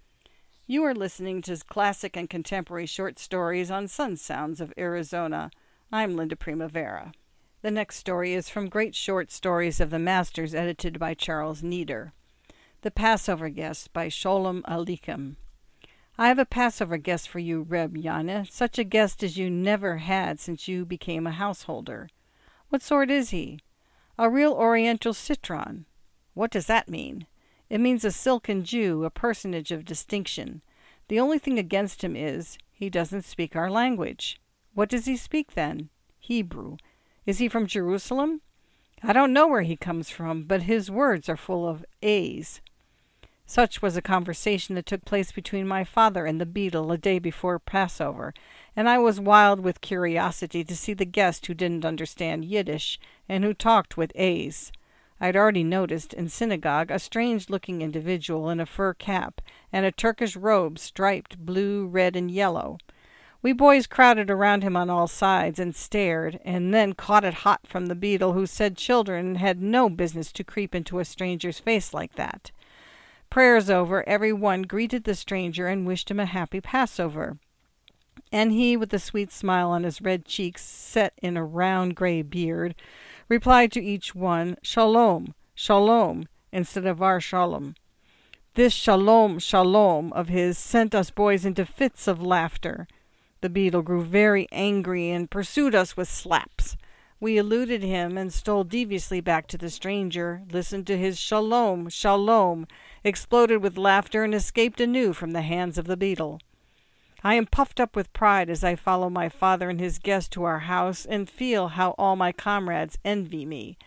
You are listening to classic and contemporary short stories on Sun Sounds of Arizona. I'm Linda Primavera. The next story is from Great Short Stories of the Masters, edited by Charles Needer. The Passover Guest by Sholem Aleichem. I have a Passover guest for you, Reb Yana, such a guest as you never had since you became a householder. What sort is he? A real Oriental citron. What does that mean? It means a silken Jew, a personage of distinction. The only thing against him is, he doesn't speak our language. What does he speak then? Hebrew. Is he from Jerusalem? I don't know where he comes from, but his words are full of A's. Such was a conversation that took place between my father and the beadle a day before Passover, and I was wild with curiosity to see the guest who didn't understand Yiddish and who talked with A's. I'd already noticed in synagogue a strange-looking individual in a fur cap and a Turkish robe striped blue, red, and yellow. We boys crowded around him on all sides and stared, and then caught it hot from the beadle, who said children had no business to creep into a stranger's face like that. Prayers over, every one greeted the stranger and wished him a happy Passover. And he, with a sweet smile on his red cheeks set in a round gray beard, replied to each one, Shalom, Shalom, instead of our Shalom. This Shalom, Shalom of his sent us boys into fits of laughter. The beadle grew very angry and pursued us with slaps. We eluded him and stole deviously back to the stranger, listened to his Shalom, Shalom, exploded with laughter, and escaped anew from the hands of the beadle. I am puffed up with pride as I follow my father and his guest to our house and feel how all my comrades envy me.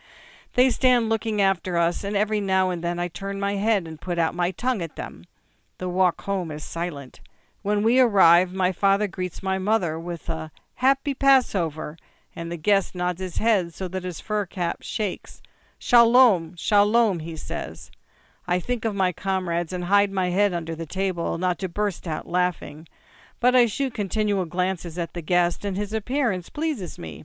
They stand looking after us, and every now and then I turn my head and put out my tongue at them. The walk home is silent. When we arrive, my father greets my mother with a "Happy Passover," and the guest nods his head so that his fur cap shakes. "Shalom, shalom," he says. I think of my comrades and hide my head under the table, not to burst out laughing. But I shoot continual glances at the guest, and his appearance pleases me.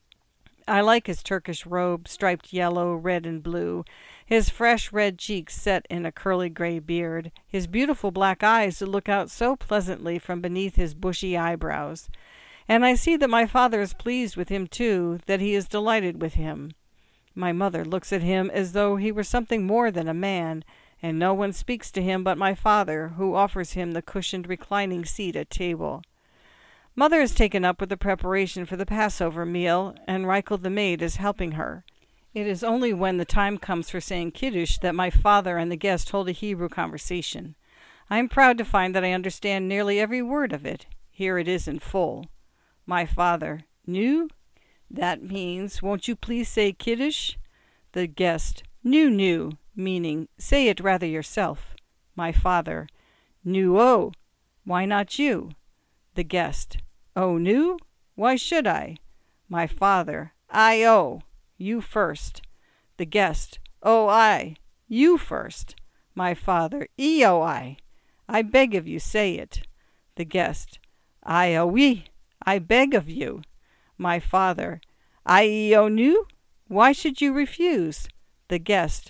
I like his Turkish robe, striped yellow, red, and blue, his fresh red cheeks set in a curly gray beard, his beautiful black eyes that look out so pleasantly from beneath his bushy eyebrows. And I see that my father is pleased with him too, that he is delighted with him. My mother looks at him as though he were something more than a man, and no one speaks to him but my father, who offers him the cushioned reclining seat at table. Mother is taken up with the preparation for the Passover meal, and Reichel the maid is helping her. It is only when the time comes for saying Kiddush that my father and the guest hold a Hebrew conversation. I am proud to find that I understand nearly every word of it. Here it is in full. My father: "Nu?" That means, "Won't you please say Kiddush?" The guest: "Nu, meaning, "Say it rather yourself." My father: "Nu-o, why not you?" The guest: "Oh, nu? Why should I?" My father: "I-o, you first." The guest: "Oh, I, you first." My father: "E-o-I, I beg of you, say it." The guest: "I-o-we, I beg of you." My father: "I-o-nu? Why should you refuse?" The guest: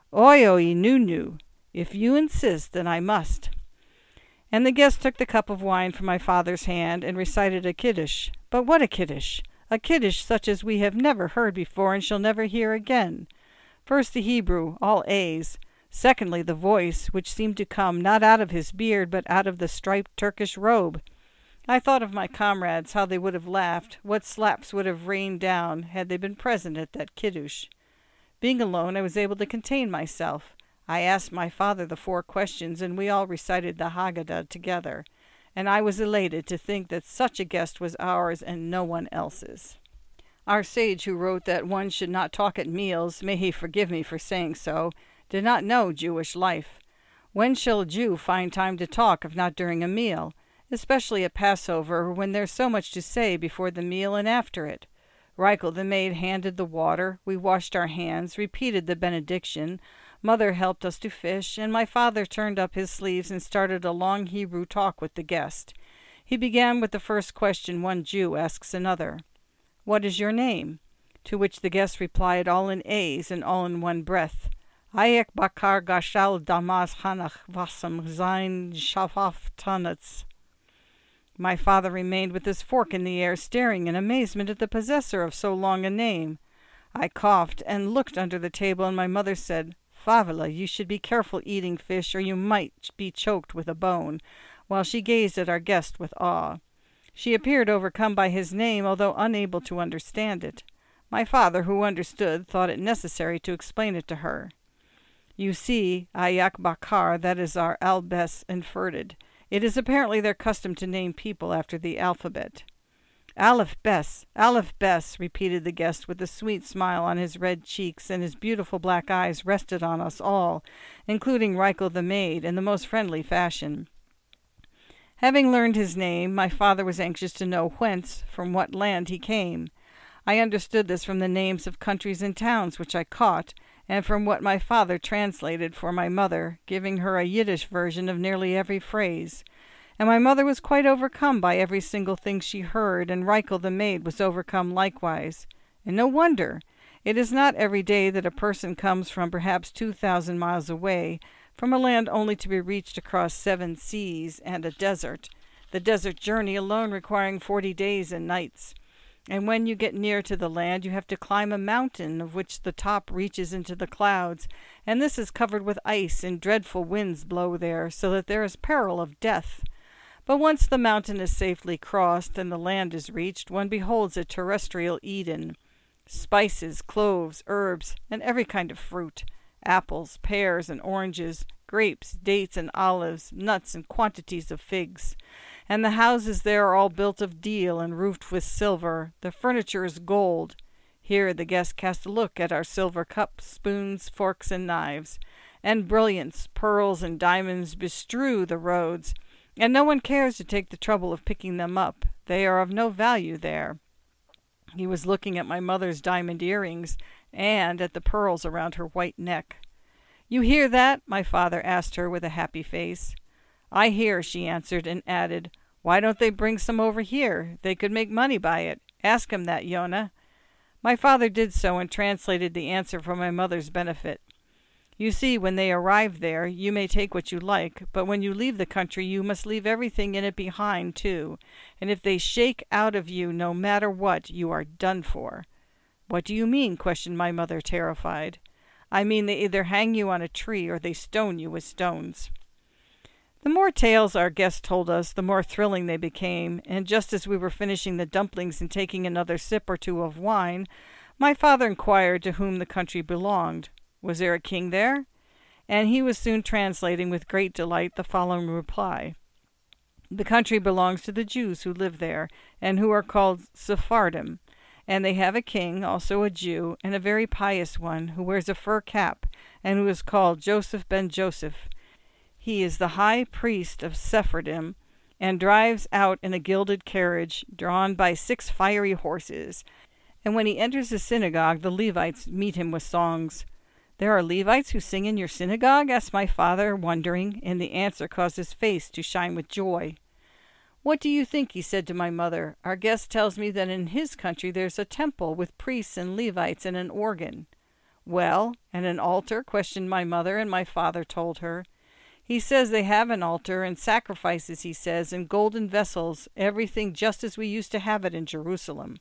"Oi-o-nu, if you insist, then I must." And the guest took the cup of wine from my father's hand and recited a Kiddush. But what a Kiddush! A Kiddush such as we have never heard before and shall never hear again. First the Hebrew, all A's. Secondly the voice, which seemed to come not out of his beard, but out of the striped Turkish robe. I thought of my comrades, how they would have laughed, what slaps would have rained down, had they been present at that Kiddush. Being alone, I was able to contain myself. I asked my father the 4 questions, and we all recited the Haggadah together, and I was elated to think that such a guest was ours and no one else's. Our sage, who wrote that one should not talk at meals, may he forgive me for saying so, did not know Jewish life. When shall a Jew find time to talk if not during a meal, especially at Passover, when there's so much to say before the meal and after it? Reichel the maid handed the water, we washed our hands, repeated the benediction, Mother helped us to fish, and my father turned up his sleeves and started a long Hebrew talk with the guest. He began with the first question one Jew asks another: "What is your name?" To which the guest replied all in A's and all in one breath: "Ayek Bakar Gashal Damas Hanach Vasam Zain Shafaf Tanatz." My father remained with his fork in the air, staring in amazement at the possessor of so long a name. I coughed and looked under the table, and my mother said, "Favela, you should be careful eating fish, or you might be choked with a bone," while she gazed at our guest with awe. She appeared overcome by his name, although unable to understand it. My father, who understood, thought it necessary to explain it to her. "You see, Ayak Bakar, that is our Albes inverted. It is apparently their custom to name people after the alphabet." Aleph Bes, repeated the guest with a sweet smile on his red cheeks, and his beautiful black eyes rested on us all, including Reichel the maid, in the most friendly fashion. Having learned his name, my father was anxious to know whence, from what land he came. I understood this from the names of countries and towns which I caught, and from what my father translated for my mother, giving her a Yiddish version of nearly every phrase. And my mother was quite overcome by every single thing she heard, and Reichel the maid was overcome likewise. And no wonder. It is not every day that a person comes from perhaps 2,000 miles away, from a land only to be reached across 7 seas and a desert, the desert journey alone requiring 40 days and nights. And when you get near to the land, you have to climb a mountain of which the top reaches into the clouds, and this is covered with ice, and dreadful winds blow there, so that there is peril of death. But once the mountain is safely crossed and the land is reached, one beholds a terrestrial Eden. Spices, cloves, herbs, and every kind of fruit, apples, pears, and oranges, grapes, dates, and olives, nuts, and quantities of figs. And the houses there are all built of deal and roofed with silver. The furniture is gold. Here the guest cast a look at our silver cups, spoons, forks, and knives, and brilliants, pearls, and diamonds bestrew the roads, and no one cares to take the trouble of picking them up. They are of no value there. He was looking at my mother's diamond earrings and at the pearls around her white neck. "You hear that?" my father asked her with a happy face. "I hear," she answered, and added, "Why don't they bring some over here? They could make money by it. Ask him that, Yona." My father did so and translated the answer for my mother's benefit. "You see, when they arrive there, you may take what you like, but when you leave the country you must leave everything in it behind, too, and if they shake out of you no matter what, you are done for." "What do you mean?" questioned my mother, terrified. "I mean they either hang you on a tree or they stone you with stones." The more tales our guest told us, the more thrilling they became, and just as we were finishing the dumplings and taking another sip or two of wine, my father inquired to whom the country belonged. Was there a king there? And he was soon translating with great delight the following reply. "The country belongs to the Jews who live there, and who are called Sephardim, and they have a king, also a Jew, and a very pious one, who wears a fur cap, and who is called Joseph ben Joseph. He is the high priest of Sephardim, and drives out in a gilded carriage, drawn by 6 fiery horses. And when he enters the synagogue, the Levites meet him with songs." "There are Levites who sing in your synagogue?" asked my father, wondering, and the answer caused his face to shine with joy. "What do you think?" he said to my mother. "Our guest tells me that in his country there's a temple with priests and Levites and an organ." "Well, and an altar?" questioned my mother, and my father told her. "He says they have an altar and sacrifices, he says, in golden vessels, everything just as we used to have it in Jerusalem."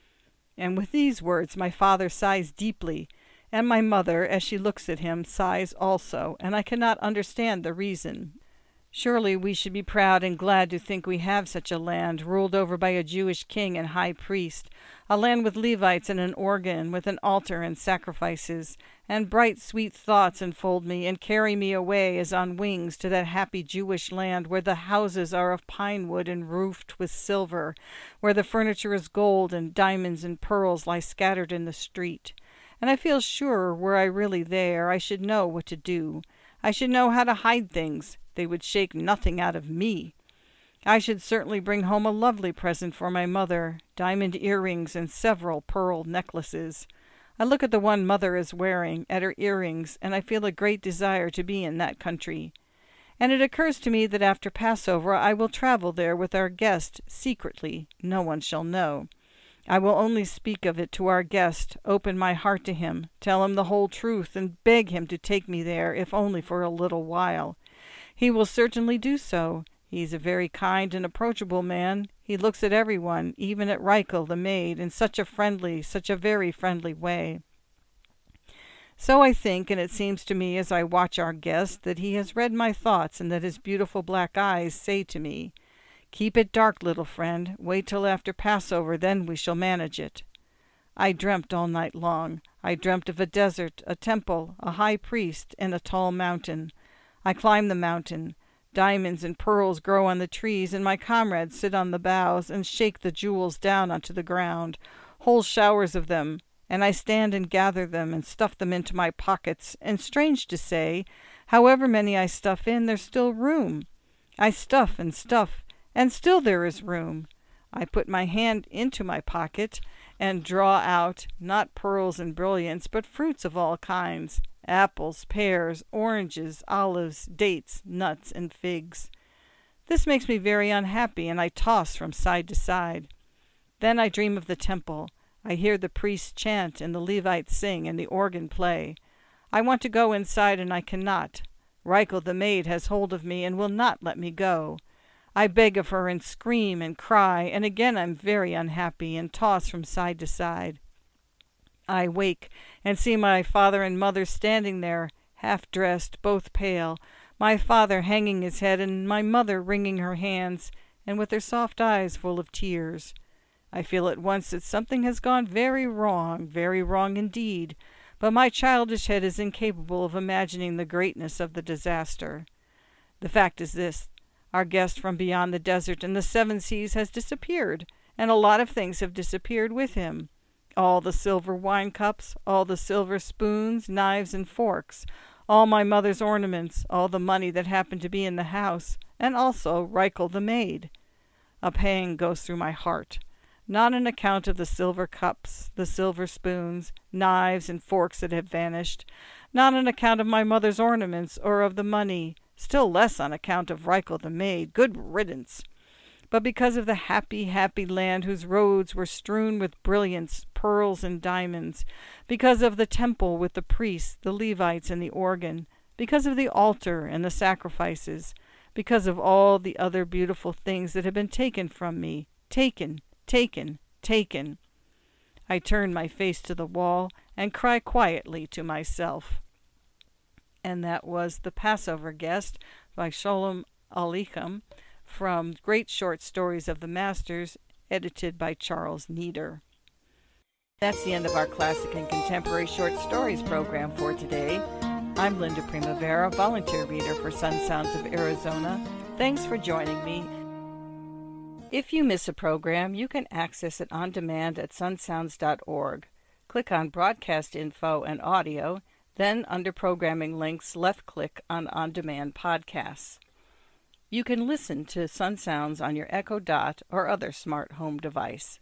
And with these words my father sighs deeply, and my mother, as she looks at him, sighs also, and I cannot understand the reason. Surely we should be proud and glad to think we have such a land, ruled over by a Jewish king and high priest, a land with Levites and an organ, with an altar and sacrifices, and bright sweet thoughts enfold me and carry me away as on wings to that happy Jewish land where the houses are of pine wood and roofed with silver, where the furniture is gold and diamonds and pearls lie scattered in the street. And I feel sure, were I really there, I should know what to do. I should know how to hide things. They would shake nothing out of me. I should certainly bring home a lovely present for my mother, diamond earrings and several pearl necklaces. I look at the one mother is wearing, at her earrings, and I feel a great desire to be in that country. And it occurs to me that after Passover I will travel there with our guest, secretly. No one shall know. I will only speak of it to our guest, open my heart to him, tell him the whole truth, and beg him to take me there, if only for a little while. He will certainly do so. He is a very kind and approachable man. He looks at everyone, even at Reichel the maid, in such a very friendly way. So I think, and it seems to me as I watch our guest, that he has read my thoughts, and that his beautiful black eyes say to me, "Keep it dark, little friend. Wait till after Passover, then we shall manage it." I dreamt all night long. I dreamt of a desert, a temple, a high priest, and a tall mountain. I climb the mountain. Diamonds and pearls grow on the trees, and my comrades sit on the boughs and shake the jewels down onto the ground, whole showers of them, and I stand and gather them and stuff them into my pockets, and strange to say, however many I stuff in, there's still room. I stuff, and still there is room. I put my hand into my pocket and draw out, not pearls and brilliants, but fruits of all kinds. Apples, pears, oranges, olives, dates, nuts, and figs. This makes me very unhappy, and I toss from side to side. Then I dream of the temple. I hear the priests chant, and the Levites sing, and the organ play. I want to go inside, and I cannot. Reichel the maid has hold of me, and will not let me go. I beg of her, and scream, and cry, and again I'm very unhappy, and toss from side to side. I wake, and see my father and mother standing there, half-dressed, both pale, my father hanging his head, and my mother wringing her hands, and with her soft eyes full of tears. I feel at once that something has gone very wrong indeed, but my childish head is incapable of imagining the greatness of the disaster. The fact is this: our guest from beyond the desert and the 7 seas has disappeared, and a lot of things have disappeared with him. All the silver wine cups, all the silver spoons, knives, and forks, all my mother's ornaments, all the money that happened to be in the house, and also Reichel the maid. A pang goes through my heart, not on account of the silver cups, the silver spoons, knives, and forks that have vanished, not on account of my mother's ornaments or of the money, still less on account of Reichel the maid, good riddance, but because of the happy, happy land whose roads were strewn with brilliants, pearls, and diamonds, because of the temple with the priests, the Levites, and the organ, because of the altar and the sacrifices, because of all the other beautiful things that have been taken from me, taken. I turn my face to the wall and cry quietly to myself. And that was The Passover Guest by Sholem Aleichem from Great Short Stories of the Masters, edited by Charles Nieder. That's the end of our classic and contemporary short stories program for today. I'm Linda Primavera, volunteer reader for Sun Sounds of Arizona. Thanks for joining me. If you miss a program, you can access it on demand at sunsounds.org. Click on Broadcast Info and Audio, then under Programming Links, left-click on Demand Podcasts. You can listen to Sun Sounds on your Echo Dot or other smart home device.